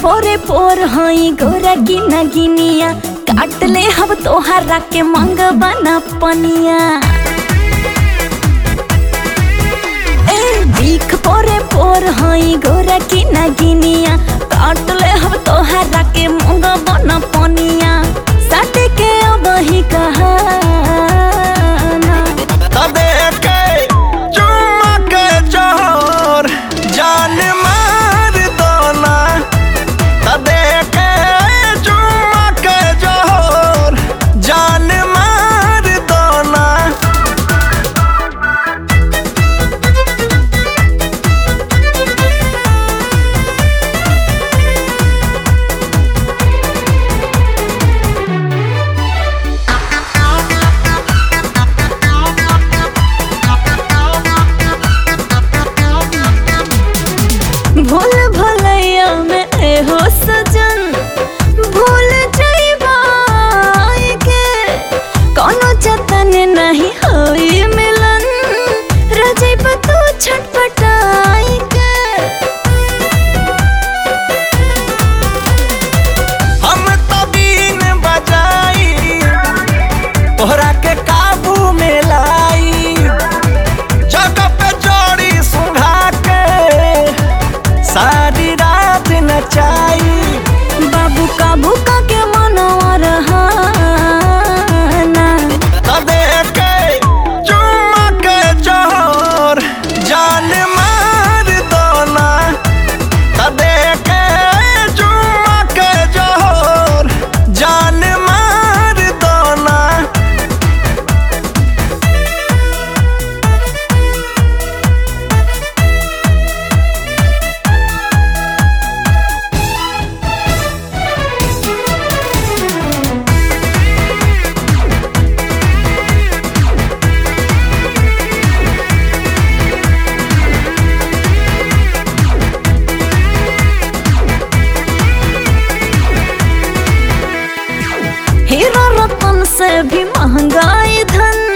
पोरे पोर हई गोरा गिना गिनिया काट ले हम तोहरा के मंग बना पनिया। ए भीख पोरे पोर हई गोरा गिना गिनिया काट ले हम तोहरा के मंग बना पनिया। सट के अब ही कहा जान मार दो ना तदे के चुम्मा के जोर जान मार दो ना। भूल भलैया में एहो सजन भूल जाइबा के कोनो जतन नहीं होई मिलन रह जाइबा तू छटपटाई के। हम तो बीन बजाई तोहरा के काबू में लाई जगह पे जोड़ी सुंघा के सारी रात नचाई। बाबू काबू का के मनवा रहा ना तदे के चुम्मा के जोर जान मार दो ना तदे के चुम्मा के जोर जान मार दो ना। हीरा रतन से भी महंगाई धन